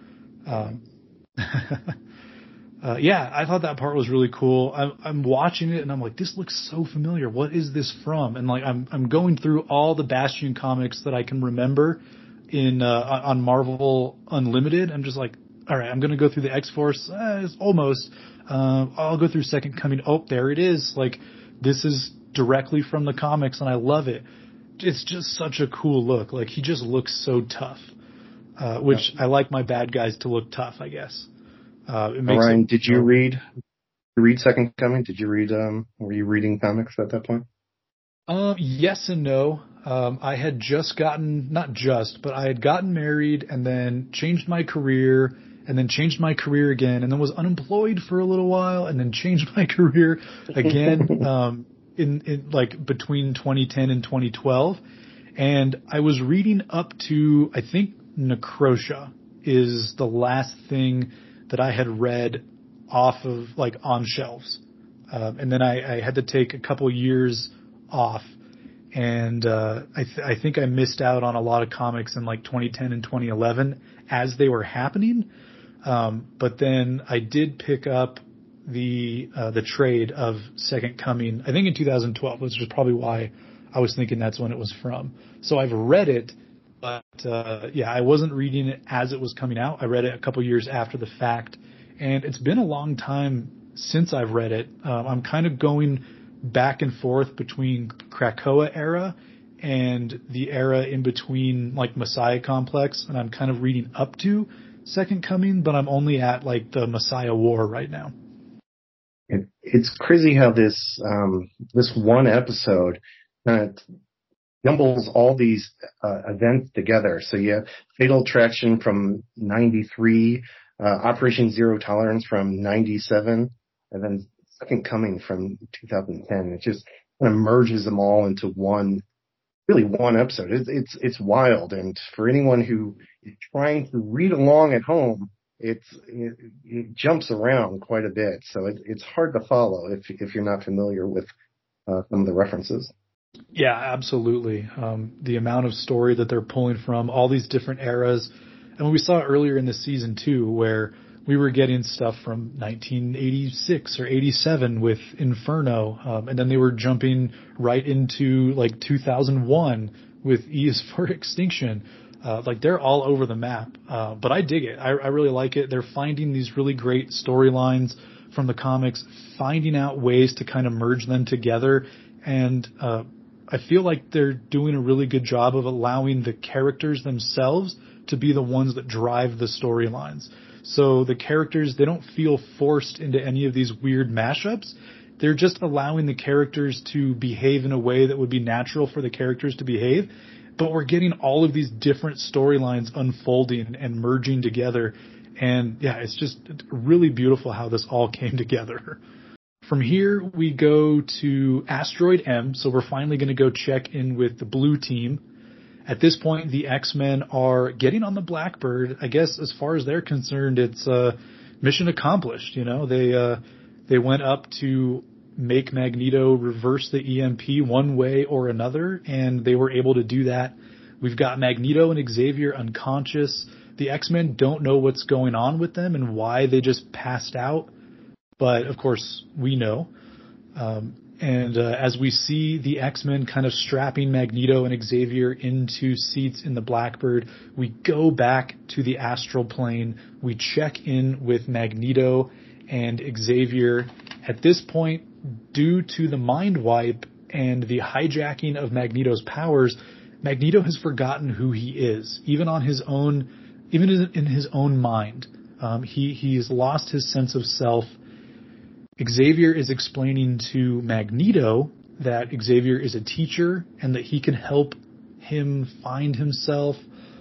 D: Yeah, I thought that part was really cool. I'm watching it and I'm like, this looks so familiar. What is this from? And like, I'm going through all the Bastion comics that I can remember on Marvel Unlimited. I'm just like, all right, I'm going to go through the X-Force. It's almost. I'll go through Second Coming. Oh, there it is. Like, this is directly from the comics and I love it. It's just such a cool look. Like, he just looks so tough, which I like my bad guys to look tough, I guess. It makes
C: Ryan, did you read Second Coming? Did you read, were you reading comics at that point?
D: Yes and no. I had just I had gotten married and then changed my career and then changed my career again and then was unemployed for a little while and then changed my career again, in like between 2010 and 2012. And I was reading up to, I think Necrosha is the last thing that I had read off of, like, on shelves. And then I had to take a couple years off. And I think I missed out on a lot of comics in like 2010 and 2011 as they were happening. But then I did pick up the trade of Second Coming, I think in 2012, which is probably why I was thinking that's when it was from. So I've read it, but yeah, I wasn't reading it as it was coming out. I read it a couple years after the fact, and it's been a long time since I've read it. I'm kind of going back and forth between Krakoa era and the era in between, like, Messiah Complex, and I'm kind of reading up to Second Coming, but I'm only at like the Messiah War right now.
C: It's crazy how this one episode jumbles all these events together. So you have Fatal Attraction from 93, Operation Zero Tolerance from 97, and then Second Coming from 2010. It just kind of merges them all into one episode. It's wild, and for anyone who is trying to read along at home, it jumps around quite a bit, so it's hard to follow if you're not familiar with some of the references.
D: Yeah, absolutely. The amount of story that they're pulling from all these different eras, and we saw earlier in the season too, where we were getting stuff from 1986 or 87 with Inferno, and then they were jumping right into like 2001 with E is for Extinction. Like, they're all over the map, but I dig it. I really like it. They're finding these really great storylines from the comics, finding out ways to kind of merge them together. And I feel like they're doing a really good job of allowing the characters themselves to be the ones that drive the storylines. So the characters, they don't feel forced into any of these weird mashups. They're just allowing the characters to behave in a way that would be natural for the characters to behave. But we're getting all of these different storylines unfolding and merging together. And yeah, it's just really beautiful how this all came together. From here, we go to Asteroid M. So we're finally going to go check in with the blue team. At this point, the X-Men are getting on the Blackbird. I guess as far as they're concerned, it's mission accomplished. You know, they went up to make Magneto reverse the EMP one way or another, and they were able to do that. We've got Magneto and Xavier unconscious. The X-Men don't know what's going on with them and why they just passed out. But, of course, we know. As we see the X-Men kind of strapping Magneto and Xavier into seats in the Blackbird, we go back to the astral plane. We check in with Magneto and Xavier. At this point, due to the mind wipe and the hijacking of Magneto's powers, Magneto has forgotten who he is, even in his own mind. He's lost his sense of self. Xavier is explaining to Magneto that Xavier is a teacher and that he can help him find himself.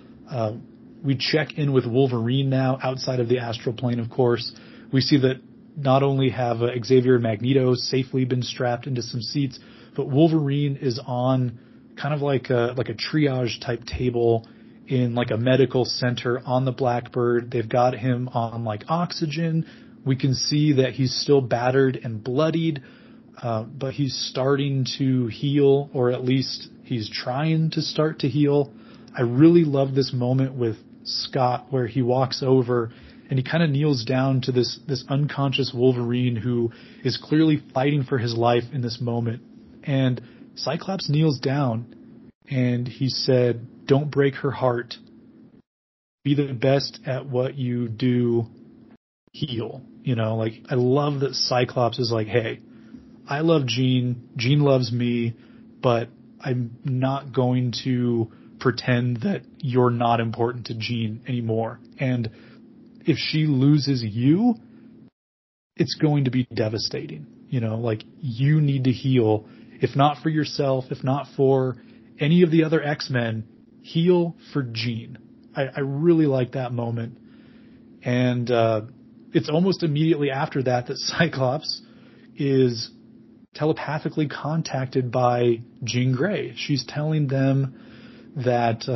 D: We check in with Wolverine now outside of the astral plane, of course. We see that not only have Xavier and Magneto safely been strapped into some seats, but Wolverine is on kind of like a triage type table in like a medical center on the Blackbird. They've got him on like oxygen. We can see that he's still battered and bloodied, but he's starting to heal, or at least he's trying to start to heal. I really love this moment with Scott where he walks over and he kind of kneels down to this unconscious Wolverine who is clearly fighting for his life in this moment. And Cyclops kneels down and he said, "Don't break her heart. Be the best at what you do. Heal." You know, like, I love that Cyclops is like, hey, I love Jean. Jean loves me, but I'm not going to pretend that you're not important to Jean anymore. And if she loses you, it's going to be devastating. You know, like, you need to heal. If not for yourself, if not for any of the other X-Men, heal for Jean. I really like that moment. And it's almost immediately after that Cyclops is telepathically contacted by Jean Grey. She's telling them that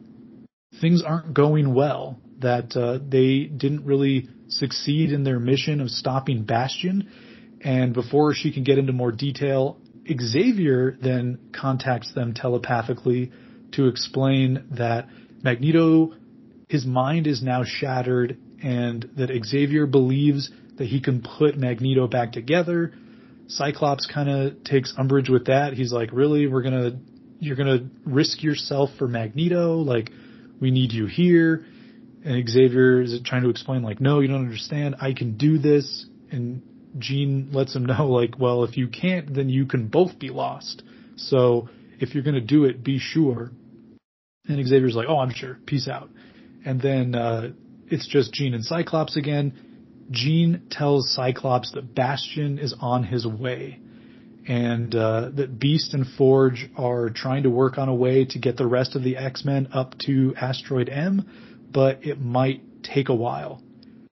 D: things aren't going well, that they didn't really succeed in their mission of stopping Bastion. And before she can get into more detail, Xavier then contacts them telepathically to explain that Magneto, his mind is now shattered, and that Xavier believes that he can put Magneto back together. Cyclops kind of takes umbrage with that. He's like, really? You're gonna risk yourself for Magneto? Like, we need you here. And Xavier is trying to explain, like, no, you don't understand. I can do this. And Jean lets him know, like, well, if you can't, then you can both be lost. So if you're gonna do it, be sure. And Xavier's like, oh, I'm sure. Peace out. And then it's just Jean and Cyclops again. Jean tells Cyclops that Bastion is on his way, and that Beast and Forge are trying to work on a way to get the rest of the X-Men up to Asteroid M, but it might take a while.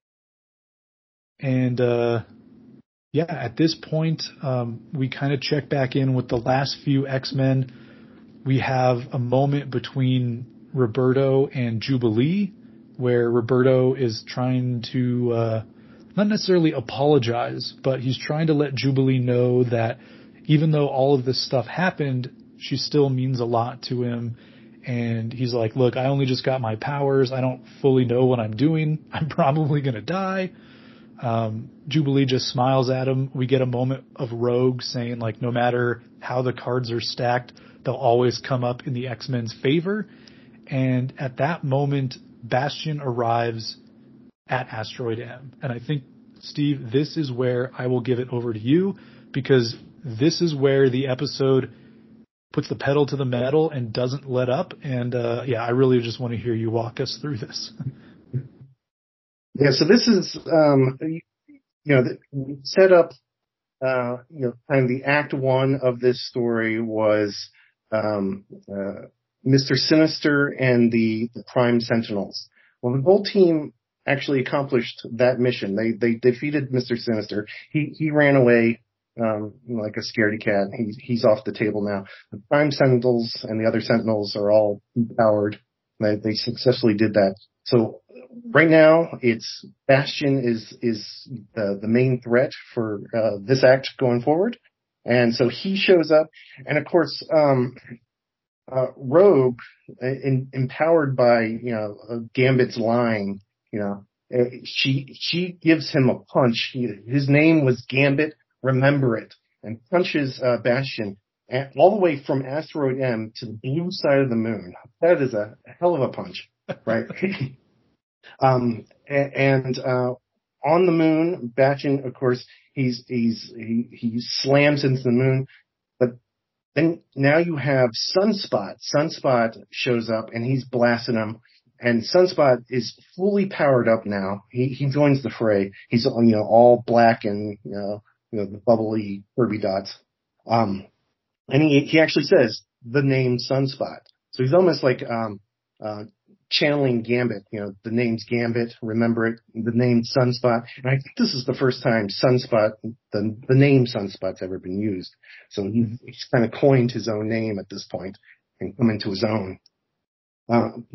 D: And at this point, we kind of check back in with the last few X-Men. We have a moment between Roberto and Jubilee, where Roberto is trying to not necessarily apologize, but he's trying to let Jubilee know that even though all of this stuff happened, she still means a lot to him. And he's like, look, I only just got my powers. I don't fully know what I'm doing. I'm probably going to die. Jubilee just smiles at him. We get a moment of Rogue saying, like, no matter how the cards are stacked, they'll always come up in the X-Men's favor. And at that moment, Bastion arrives at Asteroid M. And I think, Steve, this is where I will give it over to you, because this is where the episode puts the pedal to the metal and doesn't let up. And I really just want to hear you walk us through this.
C: Yeah, so this is set up. Kind of the act one of this story was Mr. Sinister and the Prime Sentinels. Well, the whole team actually accomplished that mission. They defeated Mr. Sinister. He ran away like a scaredy cat. He's off the table now. The Prime Sentinels and the other Sentinels are all empowered. They successfully did that. So right now, it's Bastion is the main threat for this act going forward, and so he shows up, and of course, Rogue, empowered by Gambit's line, she gives him a punch. His name was Gambit. Remember it, and punches Bastion all the way from Asteroid M to the blue side of the moon. That is a hell of a punch, right? On the moon, Bastion, of course, he slams into the moon, but then now you have Sunspot. Sunspot shows up and he's blasting him, and Sunspot is fully powered up now. He joins the fray. He's all black and the bubbly Kirby dots. And he actually says the name Sunspot. So he's almost like channeling Gambit. The name's Gambit, remember it, the name Sunspot. And I think this is the first time Sunspot, the name Sunspot's ever been used. So he's kind of coined his own name at this point and come into his own.